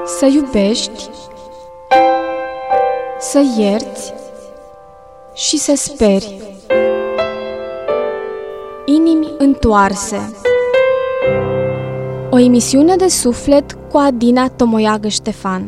Să iubești, să ierți și să speri. Inimi întoarse. O emisiune de suflet cu Adina Tomoiagă Ștefan.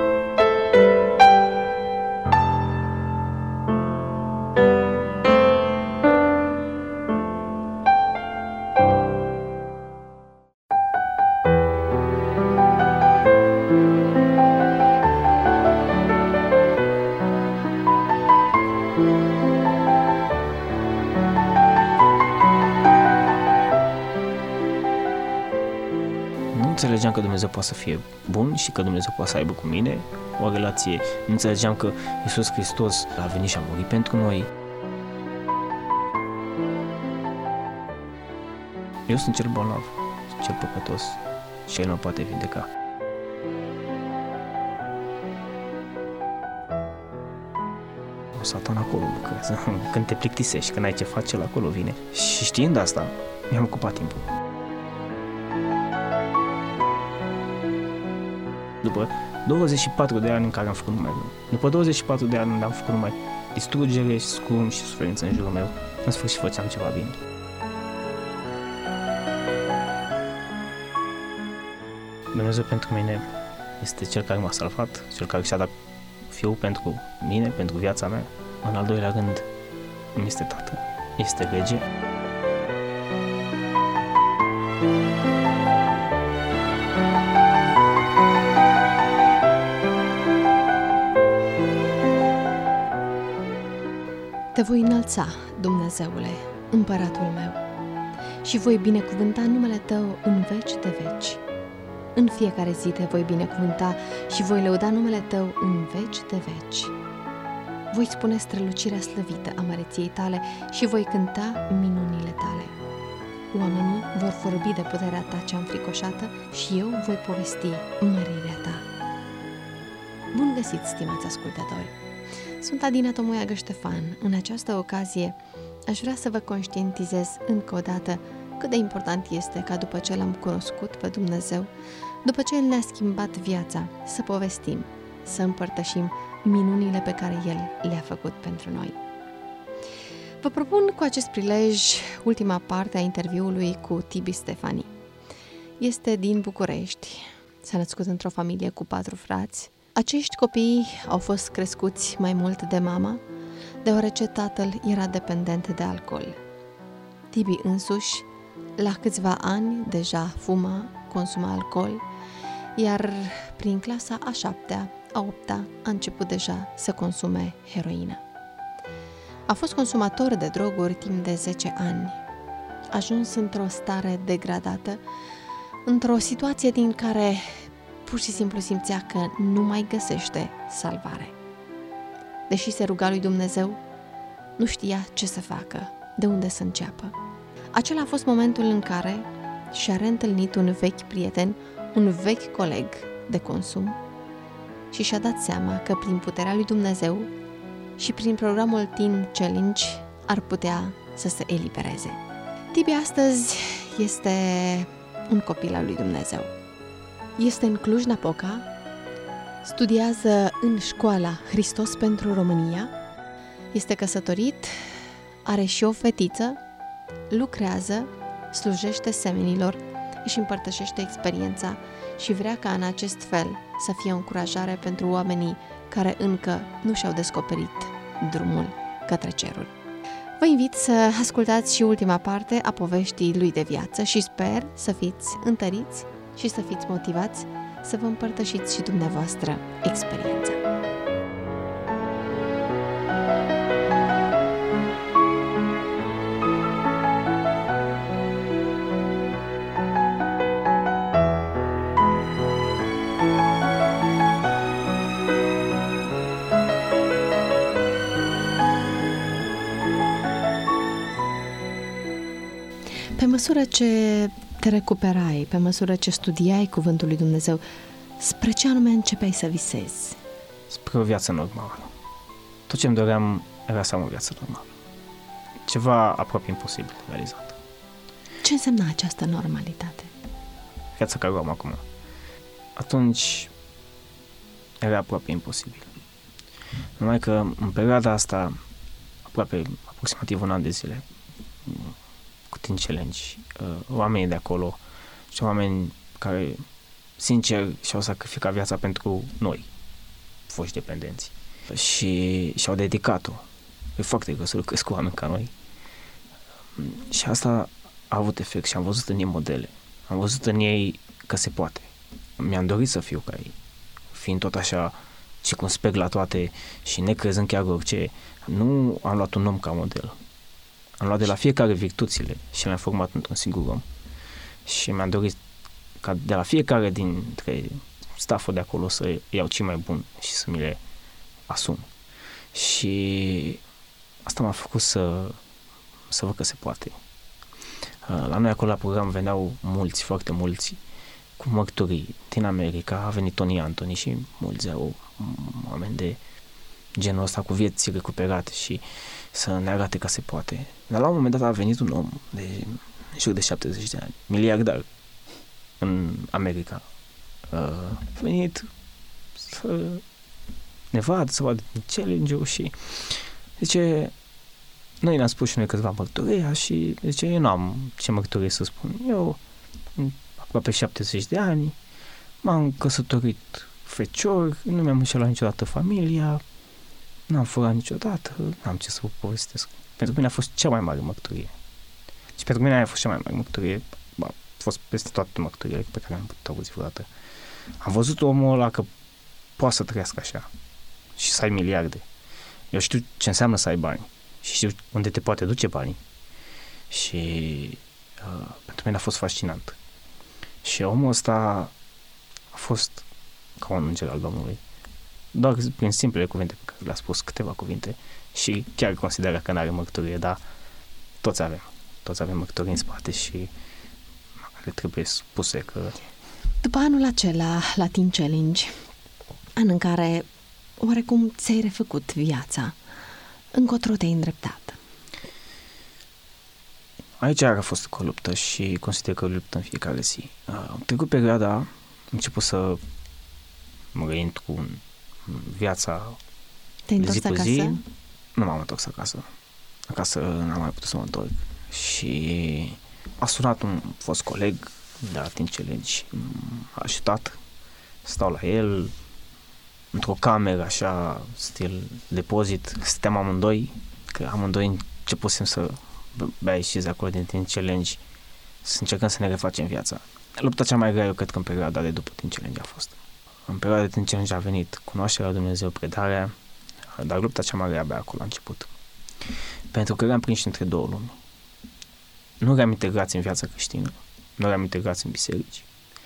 Înțelegeam că Dumnezeu poate să fie bun și că Dumnezeu poate să aibă cu mine o relație. Nu înțelegeam că Iisus Hristos a venit și a murit pentru noi. Eu sunt cel bolnav, cel păcătos și El mă poate vindeca. Satan acolo lucrează. Când te plictisești, când ai ce face, el acolo vine. Și știind asta, mi-am ocupat timpul. După 24 de ani în care am făcut numai rău, după 24 de ani unde am făcut numai distrugere, scrum și suferință în jurul meu, în sfârșit făceam ceva bine. Dumnezeu pentru mine este Cel care m-a salvat, Cel care și-a dat Fiul pentru mine, pentru viața mea. În al doilea rând, îmi este Tată, este Rege. Te voi înălța, Dumnezeule, împăratul meu, și voi binecuvânta numele Tău în veci de veci. În fiecare zi te voi binecuvânta și voi lăuda numele Tău în veci de veci. Voi spune strălucirea slăvită a măreției Tale și voi cânta minunile Tale. Oamenii vor vorbi de puterea Ta cea înfricoșată și eu voi povesti mărirea Ta. Bun găsit, stimați ascultători! Sunt Adina Tomoiagă Ștefan. În această ocazie aș vrea să vă conștientizez încă o dată cât de important este ca după ce L-am cunoscut pe Dumnezeu, după ce El ne-a schimbat viața, să povestim, să împărtășim minunile pe care El le-a făcut pentru noi. Vă propun cu acest prilej ultima parte a interviului cu Tibi Stefani. Este din București, s-a născut într-o familie cu 4 frați. Acești copii au fost crescuți mai mult de mama, deoarece tatăl era dependent de alcool. Tibi însuși, la câțiva ani, deja fuma, consuma alcool, iar prin clasa a 7-a, a 8-a, a început deja să consume heroină. A fost consumator de droguri timp de 10 ani. A ajuns într-o stare degradată, într-o situație din care pur și simplu simțea că nu mai găsește salvare. Deși se ruga lui Dumnezeu, nu știa ce să facă, de unde să înceapă. Acela a fost momentul în care și-a reîntâlnit un vechi prieten, un vechi coleg de consum și și-a dat seama că prin puterea lui Dumnezeu și prin programul Teen Challenge ar putea să se elibereze. Tibi astăzi este un copil al lui Dumnezeu. Este în Cluj-Napoca, studiază în școala Hristos pentru România, este căsătorit, are și o fetiță, lucrează, slujește semenilor, își împărtășește experiența și vrea ca în acest fel să fie o încurajare pentru oamenii care încă nu și-au descoperit drumul către cerul. Vă invit să ascultați și ultima parte a poveștii lui de viață și sper să fiți întăriți și să fiți motivați să vă împărtășiți și dumneavoastră experiența. Pe măsură ce te recuperai, pe măsură ce studiai Cuvântul lui Dumnezeu, spre ce anume începeai să visezi? Spre o viață normală. Tot ce îmi doream era să am o viață normală. Ceva aproape imposibil de realizat. Ce însemna această normalitate? Viața care o am acum. Atunci era aproape imposibil. Numai că în perioada asta, aproximativ un an de zile, cu Teen Challenge, oamenii de acolo și oameni care, sincer, și-au sacrificat viața pentru noi, foști dependenți. Și și-au dedicat-o. E foarte greu să lucrezi cu oameni ca noi. Și asta a avut efect și am văzut în ei modele. Am văzut în ei că se poate. Mi-am dorit să fiu ca ei. Fiind tot așa circumspect la toate și necrezând chiar orice, nu am luat un om ca model. Am luat de la fiecare virtuțile și le-am format într-un singur om. Și mi-am dorit ca de la fiecare dintre stafful de acolo să iau cel mai bun și să mi le asum. Și asta m-a făcut să văd că se poate. La noi acolo la program veneau mulți, foarte mulți, cu mărturii din America. A venit Tony Anthony și mulți au oameni de genul ăsta cu vieți recuperate și să ne arate că se poate. Dar la un moment dat a venit un om de în jur de 70 de ani, miliardar în America. A venit să ne vadă, să vadă challenge-ul și zice, noi ne-am spus și noi câteva mărturii și zice, eu nu am ce mărturii să spun. Eu, aproape 70 de ani, m-am căsătorit fecior, nu mi-am înșelat niciodată familia, n-am furat niciodată, n-am ce să vă povestesc. Pentru mine a fost cea mai mare mărturie. Și pentru mine aia a fost cea mai mare mărturie. A fost peste toate mărturiile pe care am putut auzi vreodată. Am văzut omul ăla că poate să trăiască așa și să ai miliarde. Eu știu ce înseamnă să ai bani și știu unde te poate duce banii. Și pentru mine a fost fascinant. Și omul ăsta a fost ca un înger al Domnului. Doar prin simplele cuvinte pe care le-a spus, câteva cuvinte, și chiar consideră că n-are mărturie, dar toți avem mărturie în spate și le trebuie spuse că... După anul acela la Teen Challenge, an în care oarecum ți-ai refăcut viața, încotro te-ai îndreptat? Aici a fost o luptă și consider că o luptă în fiecare zi. Am trecut perioada, am început să mă reintru în viața de zi pe zi. Nu m-am întors acasă. Acasă n-am mai putut să mă întorc. Și a sunat un fost coleg de la Teen Challenge, m-a ajutat. Stau la el într-o cameră așa, stil depozit. Stăteam amândoi, că amândoi începusem să bea ieșiți acolo din Teen Challenge, să încercăm să ne refacem viața. Lupta cea mai grea, eu cred că în perioada de după Teen Challenge a fost. În perioada de Teen Challenge a venit cunoașterea lui Dumnezeu, predarea, dar lupta cea mai grea abia acolo a început. Pentru că eram prinși între două lumi. Nu eram integrați în viața creștină, nu eram integrați în biserici,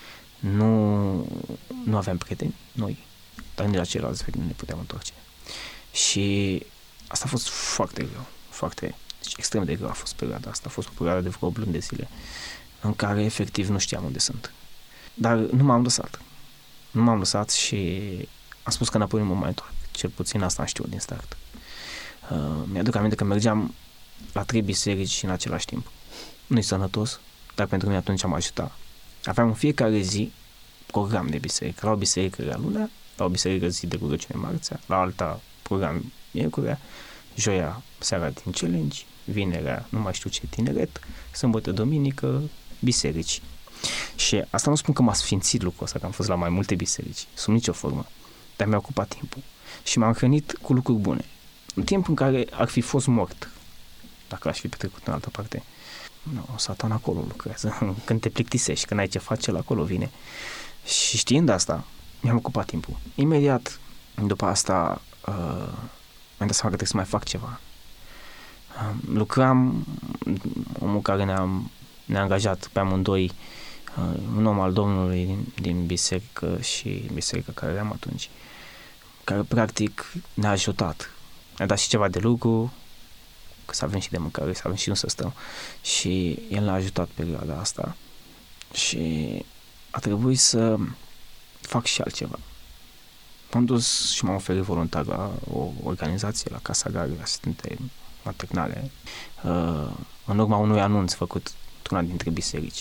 nu aveam prieteni, noi, dar nici la ceilalți nu ne puteam întoarce. Și asta a fost foarte greu, deci extrem de greu a fost perioada asta. A fost o perioadă de vreo 8 luni de zile în care efectiv nu știam unde sunt. Dar nu m-am lăsat și am spus că înapoi nu mă mai întorc. Cel puțin asta am știut din start. Mi-aduc aminte că mergeam la 3 biserici în același timp. Nu-i sănătos, dar pentru mine atunci am ajutat. Aveam în fiecare zi program de biserică. La o biserică era lunea, la o biserică zi de rugăciune marțea, la alta program miercurea, joia seara din challenge, vinerea nu mai știu ce tineret, sâmbătă, duminică, biserici. Și asta nu spun că m-a sfințit lucrul ăsta, că am fost la mai multe biserici, sub nicio formă, dar mi-a ocupat timpul. Și m-am hrănit cu lucruri bune. În timp în care ar fi fost mort, dacă aș fi petrecut în altă parte. Satan acolo lucrează. Când te plictisești, când ai ce face, acolo vine. Și știind asta, mi-am ocupat timpul. Imediat, după asta, mi-am dat seama că trebuie să mai fac ceva. Lucram, omul care ne-a angajat pe amândoi, un om al Domnului din biserică și biserica care eram atunci, care practic ne-a ajutat. Ne-a dat și ceva de lucru, că să avem și de mâncare, să avem și unde să stăm. Și el ne-a ajutat pe perioada asta și a trebuit să fac și altceva. M-am dus și m-am oferit voluntar la o organizație, la Casa Gare, asistente maternale, în urma unui anunț făcut într-una dintre biserici.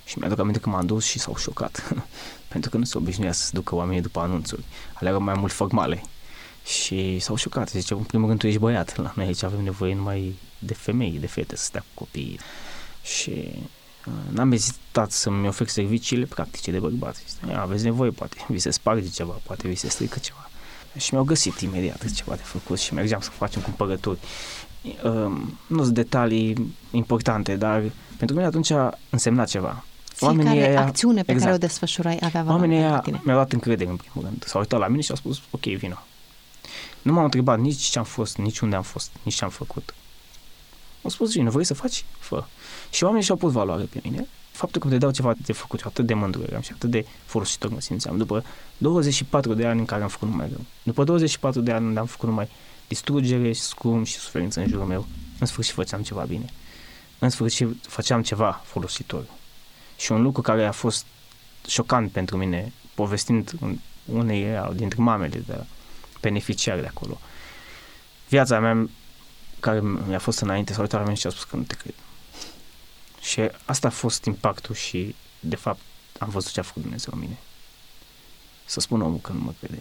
Și mi-aduc aminte că m-am dus și s-au șocat, pentru că nu se obișnuia să se ducă oamenii după anunțuri, aleargă mai mult formale. Și s-au șocat, zice, în primul rând tu ești băiat, la noi aici avem nevoie numai de femei, de fete să stea cu copiii. Și n-am ezitat să-mi ofer serviciile practice de bărbat. Aveți nevoie, poate vi se sparge ceva, poate vi se strică ceva. Și mi-au găsit imediat ceva de făcut și mergeam să facem cumpărături. Nu sunt detalii importante, dar pentru mine atunci însemna ceva. Fiecare acțiune pe care o desfășurai avea valoare pentru tine. Mi-au dat încredere în primul rând. S-au uitat la mine și au spus, ok, vino. Nu m-au întrebat nici ce am fost, nici unde am fost, nici ce am făcut. Au spus, vino, vrei să faci? Fă. Și oamenii și-au pus valoare pe mine. Faptul că îmi dădeau ceva de făcut, atât de mândru eram și atât de folositor mă simțeam. După 24 de ani în care am făcut numai rău. După 24 de ani unde am făcut numai distrugere, scrum și suferință în jurul meu, în sfârșit făceam ceva bine. În sfârșit făceam ceva folositor. Și un lucru care a fost șocant pentru mine, povestind uneia dintre mamele de beneficiari de acolo. Viața mea, care mi-a fost înainte, s-a uitat la mine și a spus că nu te cred. Și asta a fost impactul și, de fapt, am văzut ce a făcut Dumnezeu în mine. Să spun omul că nu mă crede.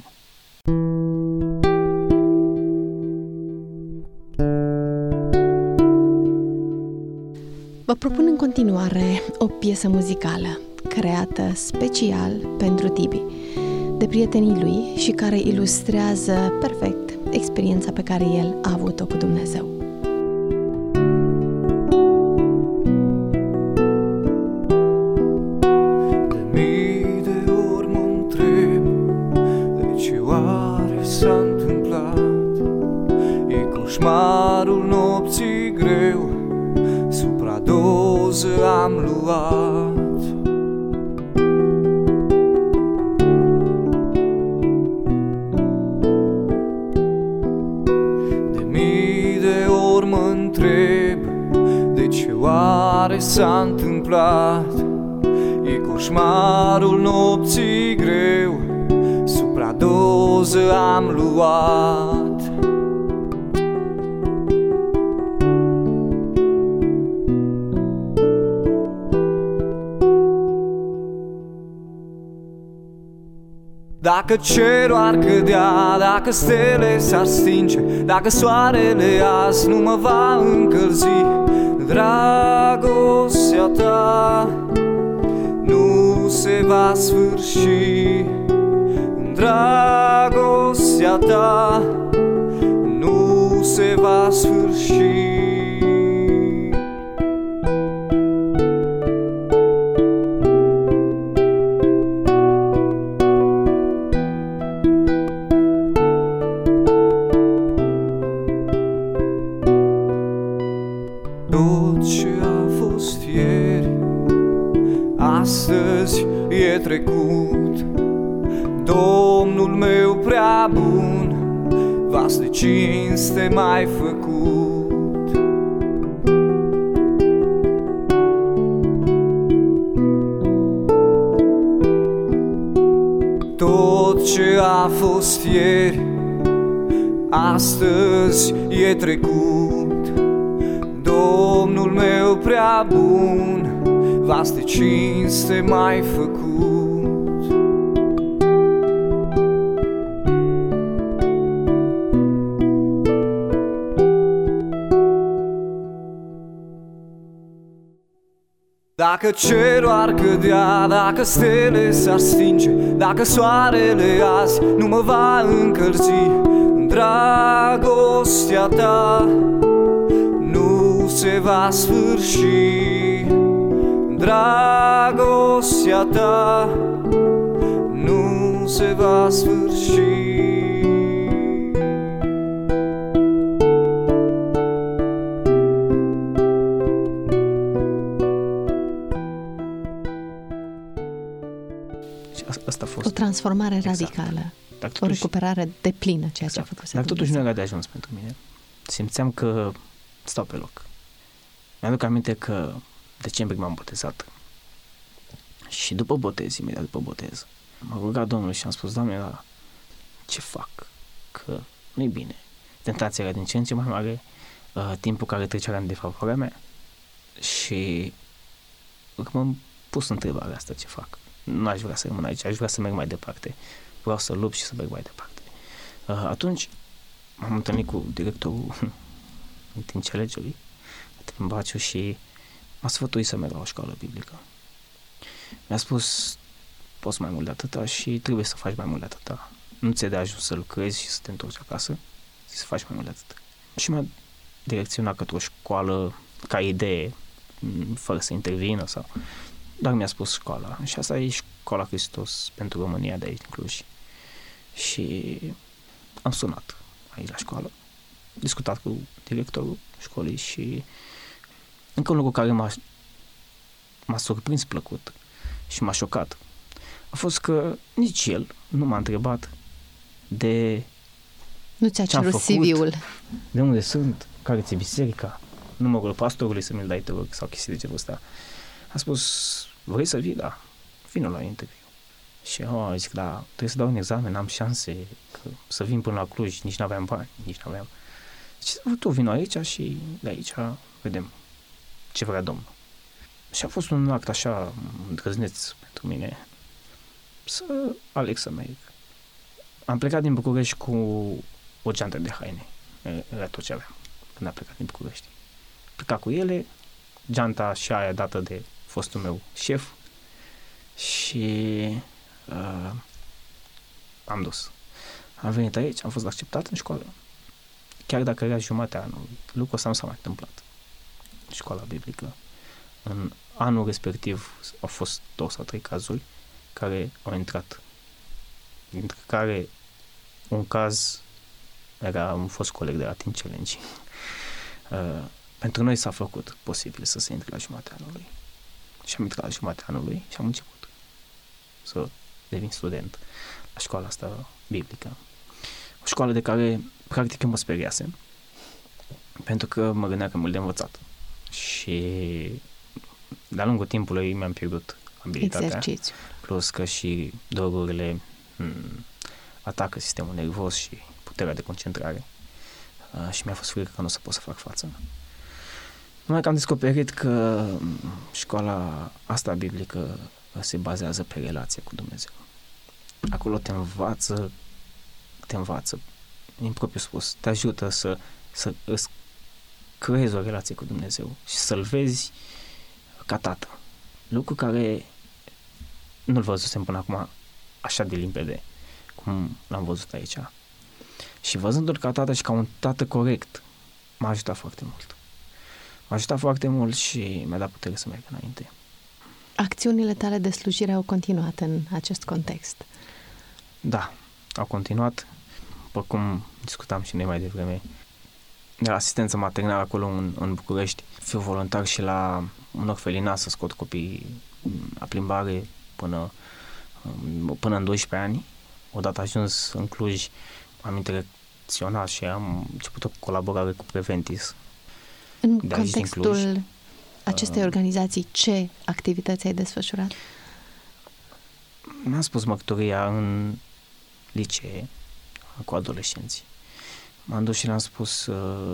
Vă propun în continuare o piesă muzicală creată special pentru Tibi, de prietenii lui și care ilustrează perfect experiența pe care el a avut-o cu Dumnezeu. De mii de ori mă întreb de ce oare s-a întâmplat. E coșmarul nopții greu, supradoză am luat. De mii de ori mă întreb de ce oare s-a întâmplat. E coșmarul nopții greu, supradoză am luat. Dacă cerul ar cădea, dacă stele s-ar stinge, dacă soarele azi nu mă va încălzi, dragostea ta nu se va sfârși. Dragostea ta nu se va sfârși. Tot ce a fost ieri, astăzi e trecut. Domnul meu prea bun, vas de cinste m-ai făcut. Tot ce a fost ieri, astăzi e trecut. Domnul meu prea bun, vas de cinste m-ai făcut. Dacă cerul ar cădea, dacă stele s-ar stinge, dacă soarele azi nu mă va încălzi, dragostea ta nu se va sfârși. Dragostea ta nu se va sfârși. Asta a fost O transformare radicală, o recuperare deplină ceea ce a făcut. Dar totuși nu era de ajuns pentru mine. Simțeam că stau pe loc. Mi-aduc aminte că decembrie m-am botezat. Și după botez, imediat după botez, m-a rugat Domnul și am spus, Doamne, dar ce fac? Că nu-i bine. Tentația era din ce în ce mai mare, timpul care trecea în defavoarea mea. Și urmăm pus întrebarea asta, ce fac. Nu aș vrea să rămân aici, aș vrea să merg mai departe. Vreau să lupt și să merg mai departe. Atunci m-am întâlnit cu directorul în timp înțelegerii, în Baciu, și m-a sfătuit să merg la o școală biblică. Mi-a spus, poți mai mult de atâta și trebuie să faci mai mult de atâta. Nu ți-e de ajuns să lucrezi și să te întorci acasă, să faci mai mult de atâta. Și m-a direcționat către o școală ca idee, fără să intervină sau... Dar mi-a spus școala. Și asta e Școala Hristos pentru România de aici, din Cluj. Și am sunat aici la școală, discutat cu directorul școlii și încă un lucru care m-a surprins plăcut și m-a șocat a fost că nici el nu m-a întrebat de nu ți-a ce-am cerut făcut, CV-ul. de unde sunt, care ți-e biserica, numărul pastorului să mi-l dai, te rog, sau chestii de genul ăsta. A spus, vrei să vii? Da, vină la interviu. Și eu zic, da, trebuie să dau un examen, n-am șanse să vin până la Cluj, nici n-aveam bani, nici n-aveam. Și tu vino aici și de aici vedem ce vrea Domnul. Și a fost un act așa îndrăzneț pentru mine să aleg să merg. Am plecat din București cu o geantă de haine, era tot ce aveam când am plecat din București. Plecat cu ele, geanta și aia dată de fostul meu șef și am dus. Am venit aici, am fost acceptat în școală. Chiar dacă era jumatea anului, lucrul ăsta nu s-a mai întâmplat. Școala biblică. În anul respectiv au fost 2 sau 3 cazuri care au intrat. Dintre care un caz era un fost coleg de la Team Challenge. Pentru noi s-a făcut posibil să se intre la jumatea anului. Și am intrat la jumatea anului și am început să devin student la școala asta biblică. O școală de care practic eu mă speriasem, pentru că mă gândeam că mult de învățat. Și de-a lungul timpului mi-am pierdut abilitatea. Exercițiu. Plus că și drogurile atacă sistemul nervos și puterea de concentrare. Și mi-a fost frică că nu o să pot să fac față. Numai că am descoperit că școala asta biblică se bazează pe relație cu Dumnezeu. Acolo te învață, în propriu spus, te ajută să îți creezi o relație cu Dumnezeu și să-L vezi ca tată. Lucru care nu-l văzusem până acum așa de limpede cum l-am văzut aici. Și văzându-l ca tată și ca un tată corect, m-a ajutat foarte mult. M-a ajutat foarte mult și mi-a dat putere să merg înainte. Acțiunile tale de slujire au continuat în acest context. Da, au continuat. După cum discutam și noi mai devreme, de la asistență maternală acolo în București, fiu voluntar și la un orfelinat să scot copiii la plimbare până în 12 ani. Odată ajuns în Cluj, am interacționat și am început o colaborare cu Preventis. În contextul acestei organizații, ce activități ai desfășurat? Mi-am spus mărturia în licee cu adolescenții. M-am dus și le-am spus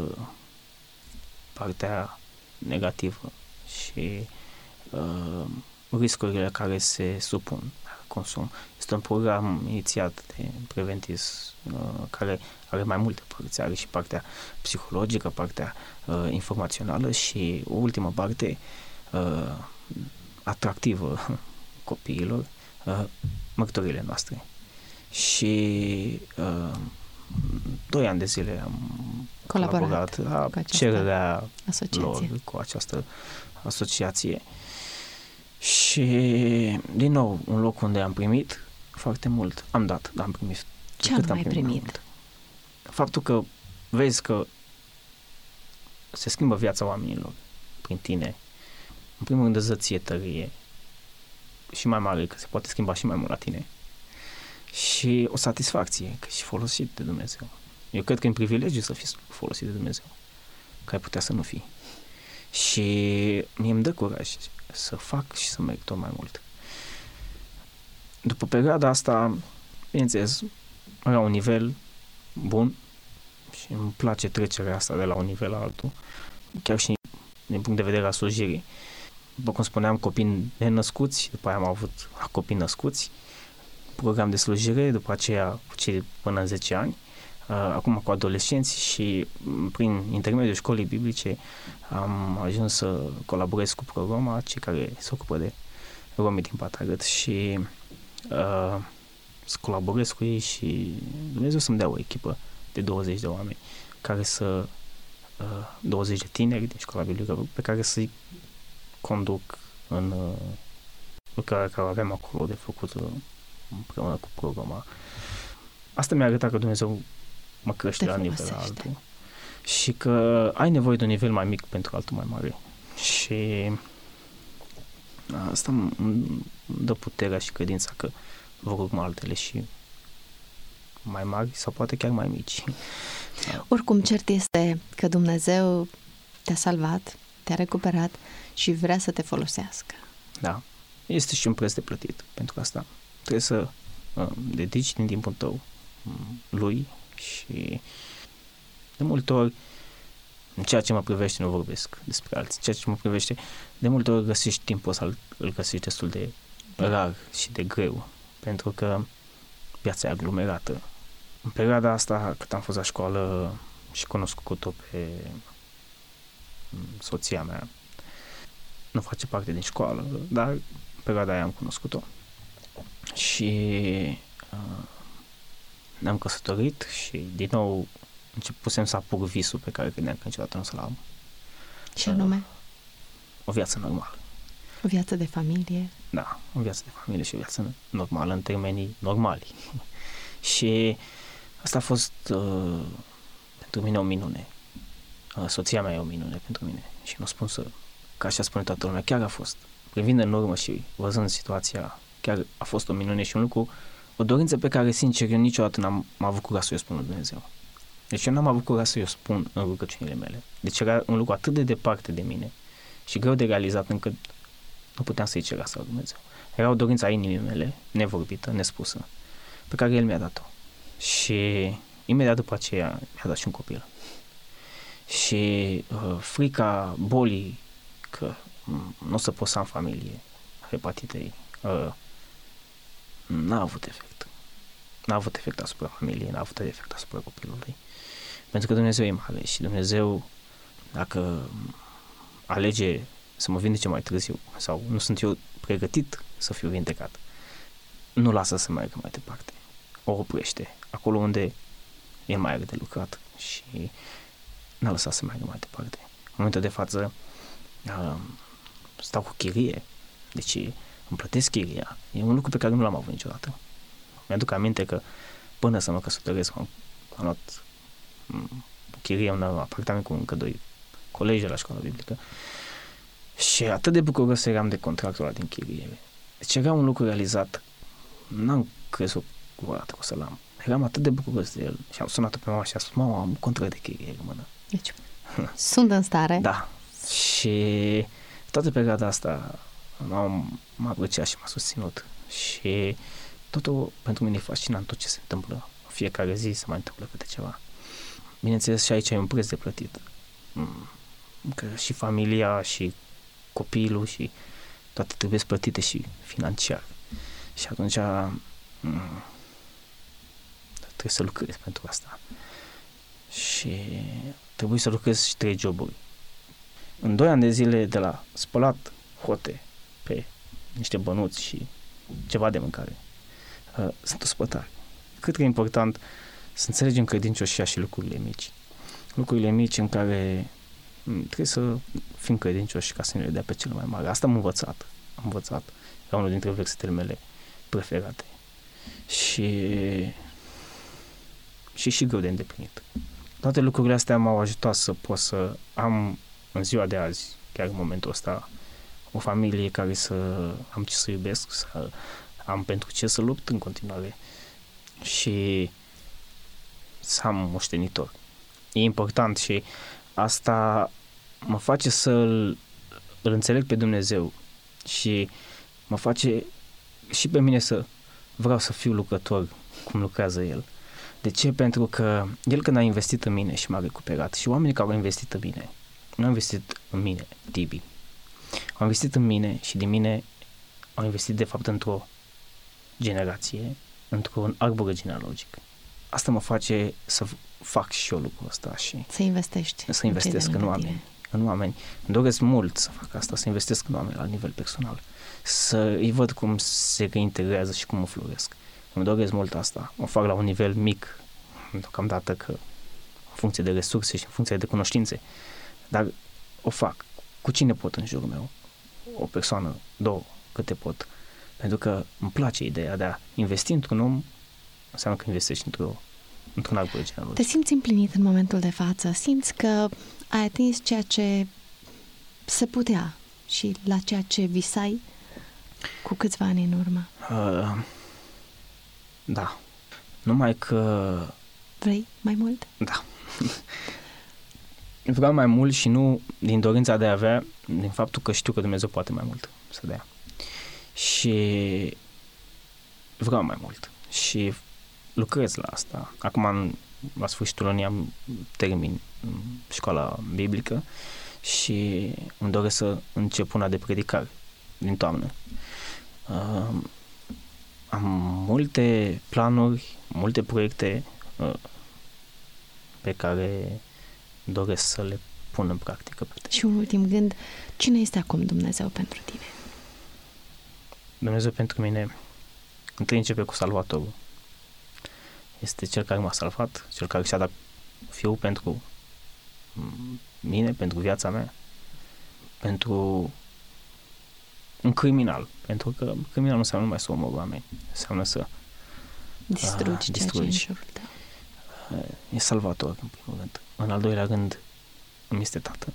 partea negativă și riscurile care se supun consum. Este un program inițiat de Preventis care are mai multe părți. Are și partea psihologică, partea informațională și o ultimă parte atractivă copiilor, mărturile noastre. Și 2 ani de zile am colaborat la cererea lor cu această asociație. Și, din nou, un loc unde am primit foarte mult. Am dat, dar am primit. Ce am mai primit? Faptul că vezi că se schimbă viața oamenilor prin tine. În primul rând îți dă ție tărie și mai mare, că se poate schimba și mai mult la tine. Și o satisfacție, că ești folosit de Dumnezeu. Eu cred că e un privilegiu să fii folosit de Dumnezeu, că ai putea să nu fii. Și mie îmi dă curaj să fac și să merg tot mai mult. După perioada asta, bineînțeles, la un nivel bun și îmi place trecerea asta de la un nivel la altul, chiar și din punct de vedere al slujirii. după cum spuneam, copii nenăscuți, după aia am avut copii născuți, program de slujire, după aceea cu cei până în 10 ani, acum cu adolescenți și prin intermediul școlii biblice am ajuns să colaborez cu Pro-Roma, cei care se ocupă de romii din Patarăt și să colaborez cu ei și Dumnezeu să-mi dea o echipă de 20 de oameni care 20 de tineri din școala biblică pe care să-i conduc în lucrarea care avem acolo de făcut împreună cu Pro-Roma. Asta mi-a arătat că Dumnezeu mă crește la nivel altul și că ai nevoie de un nivel mai mic pentru altul mai mare. Și asta îmi dă puterea și credința că vor urma altele și mai mari sau poate chiar mai mici. Oricum, cert este că Dumnezeu te-a salvat, te-a recuperat și vrea să te folosească. Da. Este și un preț de plătit pentru asta. Trebuie să dedici din timpul tău lui și de multe ori în ceea ce mă privește nu vorbesc despre alții. Ceea ce mă privește, de multe ori găsești timpul să îl găsești destul de rar și de greu, pentru că viața e aglomerată. În perioada asta, cât am fost la școală și cunoscut-o pe soția mea, nu face parte din școală, dar în perioada aia am cunoscut-o și ne-am căsătorit și din nou începusem să apuc visul pe care credeam că niciodată nu o să-l am. Și anume? O viață normală. O viață de familie? Da, o viață de familie și o viață normală în termenii normali. Și asta a fost pentru mine o minune. Soția mea e o minune pentru mine și nu spun că așa spune toată lumea, chiar a fost. Privind în urmă și văzând situația, chiar a fost o minune și un lucru, o dorință pe care, sincer, eu niciodată n-am avut curaj să o spun lui Dumnezeu. Deci eu n-am avut curaj să o spun în rugăciunile mele. Deci era un lucru atât de departe de mine și greu de realizat încât nu puteam să-i cer asta lui Dumnezeu. Era o dorință a inimii mele, nevorbită, nespusă, pe care El mi-a dat-o. Și imediat după aceea mi-a dat și un copil. Și frica bolii că nu o să pot să am familie, hepatitei, n-a avut efect. N-a avut efect asupra familiei, n-a avut efect asupra copilului. Pentru că Dumnezeu e mare și Dumnezeu, dacă alege să mă vindece mai târziu sau nu sunt eu pregătit să fiu vindecat, nu lasă să meargă mai departe. O oprește acolo unde El mai are de lucrat și n-a lăsat să meargă mai departe. În momentul de față stau cu chirie, deci îmi plătesc chiria. E un lucru pe care nu l-am avut niciodată. Mi-aduc aminte că până să mă căsătoresc am luat chirie un apartament cu încă 2 colegi de la școala biblică și atât de bucuros eram de contractul ăla din chirie. Deci era un lucru realizat, n-am crezut o dată că o să-l am. Eram atât de bucuros de el și am sunat-o pe mama și a spus, mama, am un contract de chirie în mână. Deci, sunt în stare. Da. Și toată perioada asta m-a apreciat și m-a susținut și totul pentru mine e fascinant, tot ce se întâmplă. Fiecare zi se mai întâmplă câte ceva. Bineînțeles, și aici e un preț de plătit. Că și familia, și copilul, și toate trebuie plătite și financiar. Și atunci trebuie să lucrezi pentru asta. Și trebuie să lucrezi și 3 joburi. În 2 ani de zile de la spălat hote pe niște bănuți și ceva de mâncare, sunt ospătar. Cred că e important să înțelegem credincioșia și lucrurile mici. Lucrurile mici în care trebuie să fim credincioși ca să ne le dea pe cele mai mari. Asta am învățat. Era unul dintre versetele mele preferate. Și greu de îndeplinit. Toate lucrurile astea m-au ajutat să pot să am în ziua de azi, chiar în momentul ăsta, o familie care să am ce să iubesc, să am pentru ce să lupt în continuare și să am moștenitor. E important și asta mă face să îl înțeleg pe Dumnezeu și mă face și pe mine să vreau să fiu lucrător cum lucrează El. De ce? Pentru că El când a investit în mine și m-a recuperat și oamenii care au investit în mine, nu au investit în mine, Tibi, au Au investit în mine și din mine au investit de fapt într-o generație, într-un arbore genealogic. Asta mă face să fac și eu lucrul ăsta și să investesc în oameni. În oameni. Îmi doresc mult să fac asta, să investesc în oameni la nivel personal. Să îi văd cum se reintegrează și cum mă floresc. Îmi doresc mult asta. O fac la un nivel mic, deocamdată, că în funcție de resurse și în funcție de cunoștințe. Dar o fac. Cu cine pot în jurul meu? O persoană, două, câte pot. Pentru că îmi place ideea de a investi într-un om, înseamnă că investești într-un arbore genealogic. Te simți împlinit în momentul de față? Simți că ai atins ceea ce se putea și la ceea ce visai cu câțiva ani în urmă? Da. Numai că... Vrei mai mult? Da. Vreau mai mult și nu din dorința de a avea, din faptul că știu că Dumnezeu poate mai mult să dea. Și vreau mai mult. Și lucrez la asta. Acum, la sfârșitul anului, termin școala biblică și îmi doresc să încep una de predicare din toamnă. Am multe planuri, multe proiecte pe care doresc să le pun în practică. Și un ultim gând, cine este acum Dumnezeu pentru tine? Dumnezeu pentru mine, întâi începe cu Salvatorul. Este Cel care m-a salvat, Cel care și-a dat Fiul pentru mine, pentru viața mea, pentru un criminal. Pentru că criminal nu înseamnă numai să omori oameni, înseamnă să distrugi ceea ce e în jurul tău. E Salvator, în primul rând. În al doilea rând, îmi este tată.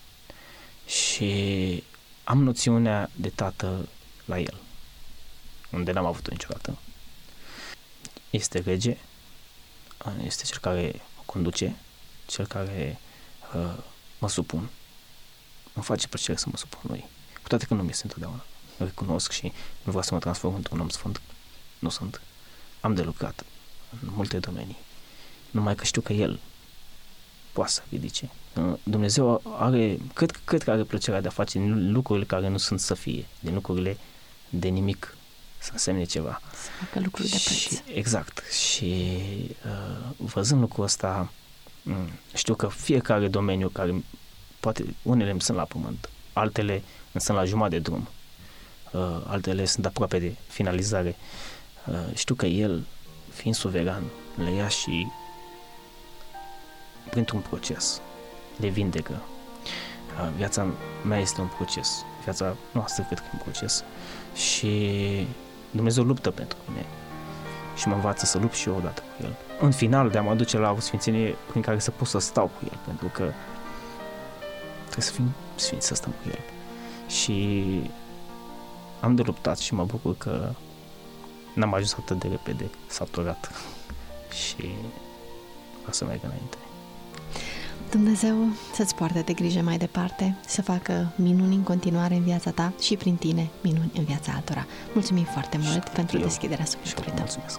Și am noțiunea de tată la el, unde n-am avut-o niciodată. Este rege, este cel care mă conduce, cel care mă supun. Îmi face plăcere să mă supun lui. Cu toate că nu mi este întotdeauna. Recunosc și nu vreau să mă transform într-un om sfânt. Nu sunt. Am de lucrat în multe domenii. Numai că știu că El poate să ridice. Dumnezeu are, cred că are plăcerea de a face lucrurile care nu sunt să fie, din lucrurile de nimic să însemne ceva. Să facă lucruri de preț. Exact. Și văzând lucrul ăsta, știu că fiecare domeniu care poate, unele îmi sunt la pământ, altele îmi sunt la jumătate de drum, altele sunt aproape de finalizare. Știu că El, fiind suveran, le ia și printr-un proces le vindecă. Viața mea este un proces. Viața noastră cred că e un proces. Și Dumnezeu luptă pentru mine. Și mă învață să lupt și eu odată cu El. În final, de a mă aduce la o sfințenie prin care să pot să stau cu El. Pentru că trebuie să fim sfinți, să stăm cu El. Și am de luptat și mă bucur că n-am ajuns atât de repede saturat. Și vreau să merg înainte. Dumnezeu să-ți poarte de grijă mai departe, să facă minuni în continuare în viața ta și prin tine minuni în viața altora. Mulțumim foarte mult pentru deschiderea sufletului tău. Mulțumesc.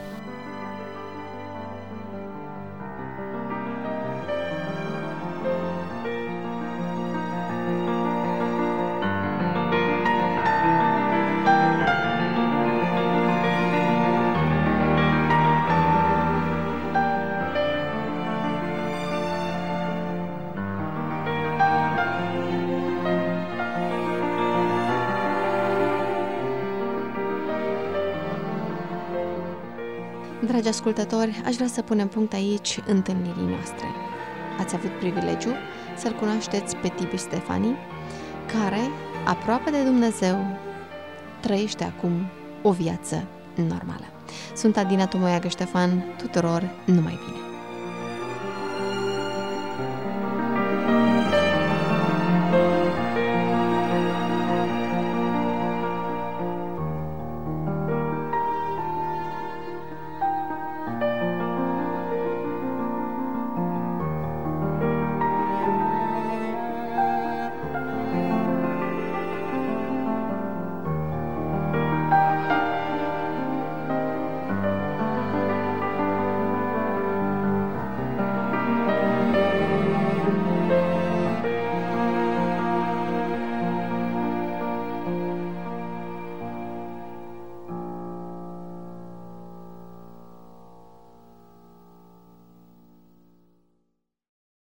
Dragi ascultători, aș vrea să punem punct aici întâlnirii noastre. Ați avut privilegiu să-L cunoașteți pe Tibi Stefani, care, aproape de Dumnezeu, trăiește acum o viață normală. Sunt Adina Tomoiagă Ștefan, tuturor numai bine!